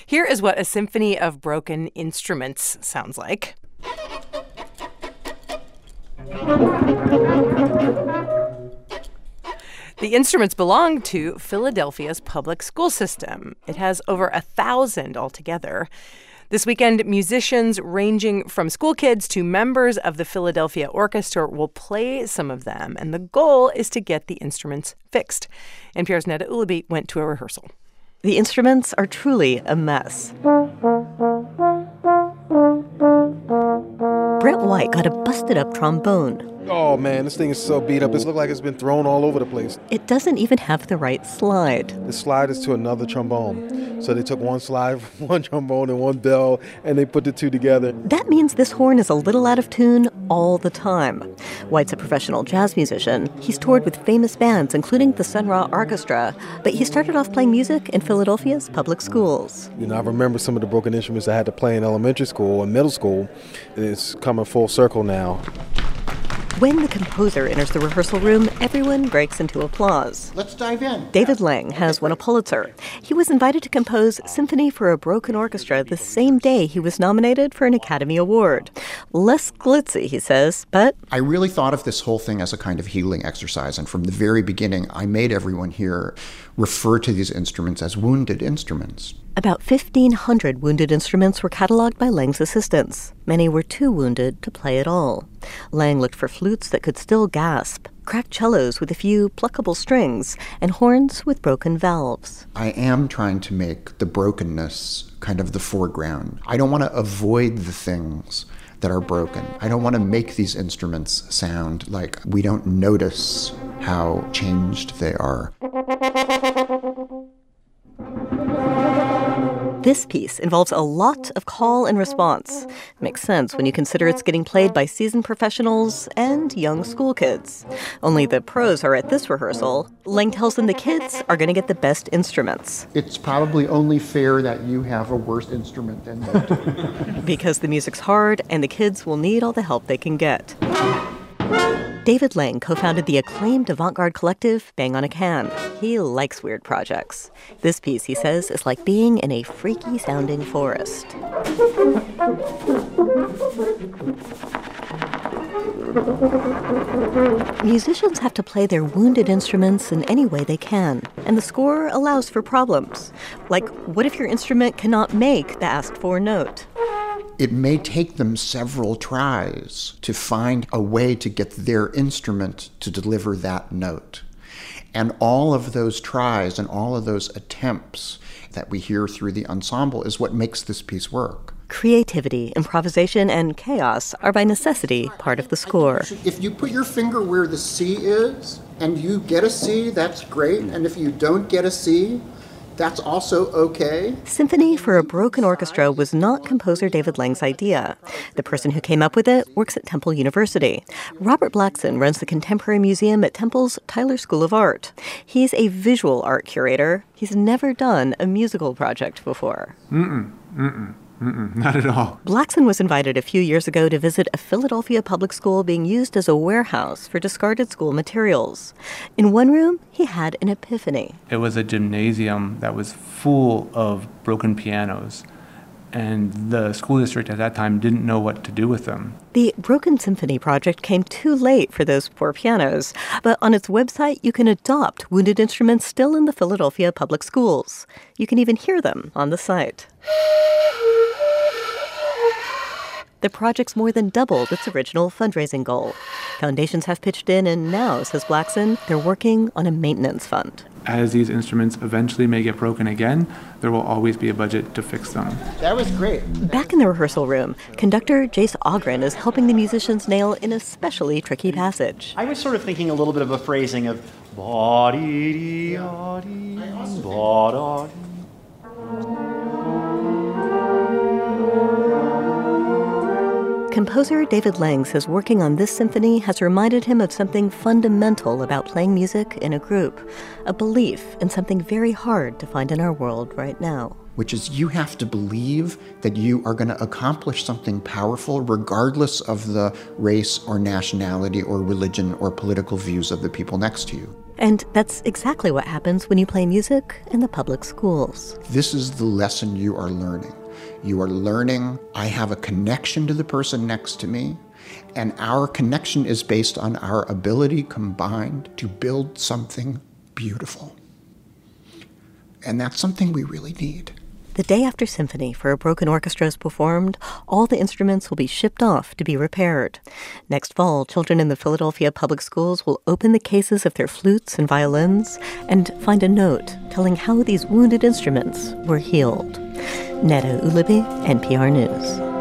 Here is what a symphony of broken instruments sounds like. The instruments belong to Philadelphia's public school system. It has over 1,000 altogether. This weekend, musicians ranging from school kids to members of the Philadelphia Orchestra will play some of them, and the goal is to get the instruments fixed. NPR's Neda Ulaby went to a rehearsal. The instruments are truly a mess. Brett White got a busted-up trombone. Oh, man, this thing is so beat up. It looks like it's been thrown all over the place. It doesn't even have the right slide. The slide is to another trombone. So they took one slide, one trombone, and one bell, and they put the two together. That means this horn is a little out of tune all the time. White's a professional jazz musician. He's toured with famous bands, including the Sun Ra Orchestra, but he started off playing music in Philadelphia's public schools. You know, I remember some of the broken instruments I had to play in elementary school and middle school. It's coming full circle now. When the composer enters the rehearsal room, everyone breaks into applause. Let's dive in. David Lang has won a Pulitzer. He was invited to compose Symphony for a Broken Orchestra the same day he was nominated for an Academy Award. Less glitzy, he says, but I really thought of this whole thing as a kind of healing exercise, and from the very beginning, I made everyone here refer to these instruments as wounded instruments. About 1,500 wounded instruments were cataloged by Lang's assistants. Many were too wounded to play at all. Lang looked for flutes that could still gasp, cracked cellos with a few pluckable strings, and horns with broken valves. I am trying to make the brokenness kind of the foreground. I don't want to avoid the things that are broken. I don't want to make these instruments sound like we don't notice how changed they are. This piece involves a lot of call and response. Makes sense when you consider it's getting played by seasoned professionals and young school kids. Only the pros are at this rehearsal. Lang tells them the kids are going to get the best instruments. It's probably only fair that you have a worse instrument than they do. Because the music's hard and the kids will need all the help they can get. David Lang co-founded the acclaimed avant-garde collective Bang on a Can. He likes weird projects. This piece, he says, is like being in a freaky-sounding forest. Musicians have to play their wounded instruments in any way they can, and the score allows for problems. Like, what if your instrument cannot make the asked-for note? It may take them several tries to find a way to get their instrument to deliver that note. And all of those tries and all of those attempts that we hear through the ensemble is what makes this piece work. Creativity, improvisation, and chaos are by necessity part of the score. If you put your finger where the C is and you get a C, that's great. And if you don't get a C, that's also okay. Symphony for a Broken Orchestra was not composer David Lang's idea. The person who came up with it works at Temple University. Robert Blackson runs the Contemporary Museum at Temple's Tyler School of Art. He's a visual art curator. He's never done a musical project before. Not at all. Blackson was invited a few years ago to visit a Philadelphia public school being used as a warehouse for discarded school materials. In one room, he had an epiphany. It was a gymnasium that was full of broken pianos, and the school district at that time didn't know what to do with them. The Broken Symphony project came too late for those poor pianos, but on its website, you can adopt wounded instruments still in the Philadelphia public schools. You can even hear them on the site. The project's more than doubled its original fundraising goal. Foundations have pitched in, and now, says Blackson, they're working on a maintenance fund. As these instruments eventually may get broken again, there will always be a budget to fix them. That was great. Back in the rehearsal room, conductor Jace Ogren is helping the musicians nail an especially tricky passage. I was sort of thinking a little bit of a phrasing of ba-dee-dee-ah-dee, ba-da-dee. Composer David Lang says working on this symphony has reminded him of something fundamental about playing music in a group, a belief in something very hard to find in our world right now. which is you have to believe that you are going to accomplish something powerful regardless of the race or nationality or religion or political views of the people next to you. And that's exactly what happens when you play music in the public schools. This is the lesson you are learning. You are learning, I have a connection to the person next to me, and our connection is based on our ability combined to build something beautiful. And that's something we really need. The day after Symphony for a Broken Orchestra is performed, all the instruments will be shipped off to be repaired. Next fall, children in the Philadelphia public schools will open the cases of their flutes and violins and find a note telling how these wounded instruments were healed. Neda Ulaby, NPR News.